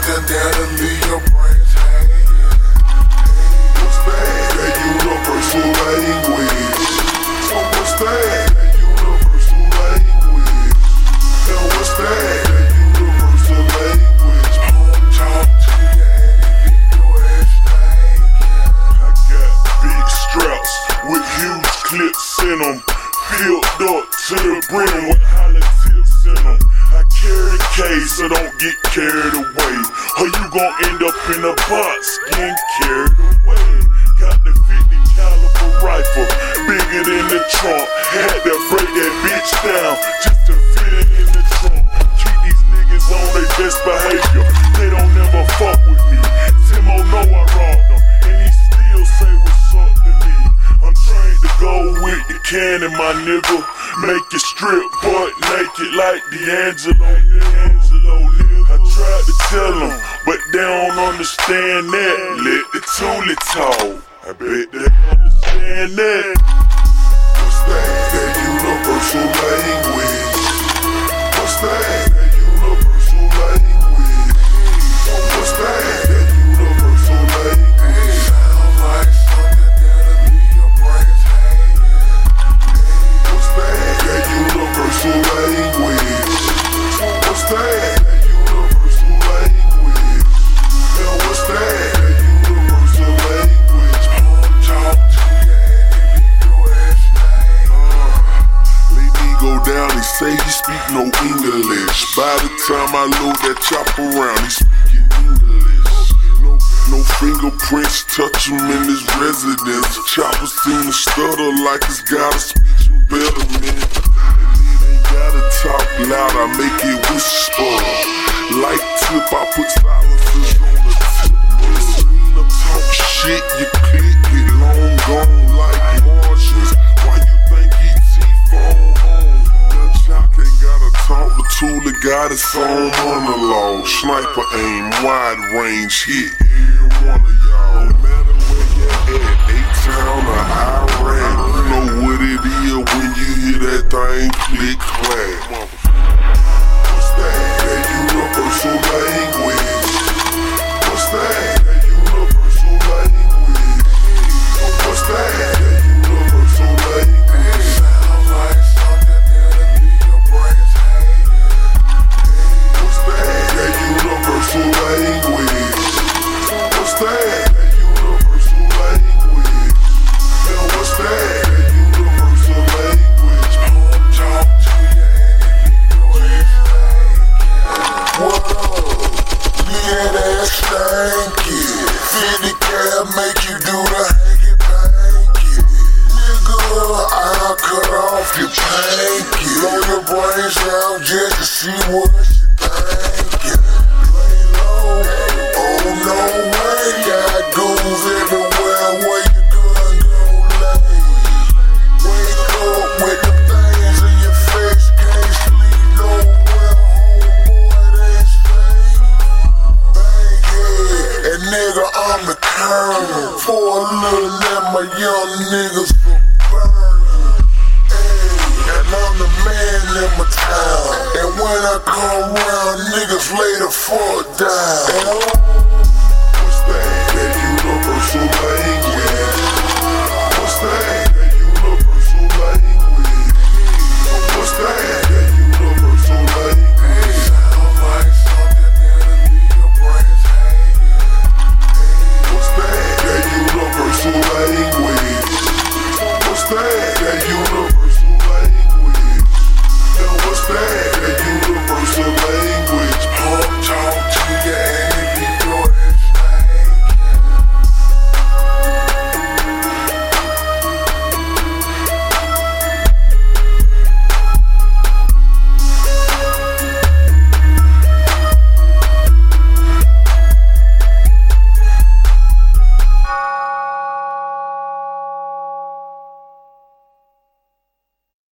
something that'll leave your brains hanging. What's that? That universal language. So what's that? That universal language. Now what's that? That universal language. Home talk to you and leave your ass hanging. I got big straps with huge clips in them, filled up to the brim with hollow tips in them. I carry the case, so don't get carried away, or you gon' end up in a box getting carried away. Got the 50 caliber rifle, bigger than the trunk. Had to break that bitch down just to fit it in the trunk. Keep these niggas on their best behavior, they don't never fuck with me. Timo know I robbed them, and he still say what's up to me. I'm trained to go with the cannon, my nigga. Make it strip butt naked like D'Angelo, nigga. I tried to tell them, but they don't understand that. Let the toolie talk, I bet they understand that. What's that? That universal language. What's that? That universal language. What's that? That universal language. Sound like something that'll leave your brains hanging. What's that? That universal language. What's that? That universal language. Now what's that? That universal language. Home talk to you and leave your ass hanging. Let me go down, he say he speak no English. By the time I load that chopper around, he speaking English. No fingerprints touch him in his residence. Chopper seem to stutter like it's got a speech impediment. And it ain't gotta talk loud, I make it whisper. Like tip, I put silencers on the tip. Selena talk shit, you click it long gone like Martians. Why you think E.T. phone home? That Jock ain't gotta talk, the tool that got its own monologue. Sniper aim, wide range hit every one of y'all. No matter where you at, A-Town or Iraq, you know what it is when you hear that thing click clack. What's that? That universal language. What's that? That universal language. What's that? That universal language. Sound like something that'll leave your brains hanging. What's that? That universal language. What's that? That universal language. Now what's that? That universal language. Home talk to you and leave your ass hanging. What up? Yeah, that stanky. 50 cal make you do the hanky panky. Nigga, I'll cut off your panky. Blow your brains out just to see what you thinking. Lay low, oh no way. Got goons everywhere where you gun gon' lay. Wake up with the things in your face. Can't sleep nowhere, homeboy, they say. Bang head, and nigga, I'm the colonel. For a little let my young niggas for burning. Hey, and I'm the man in my town. And when I come around, niggas lay the fuck down.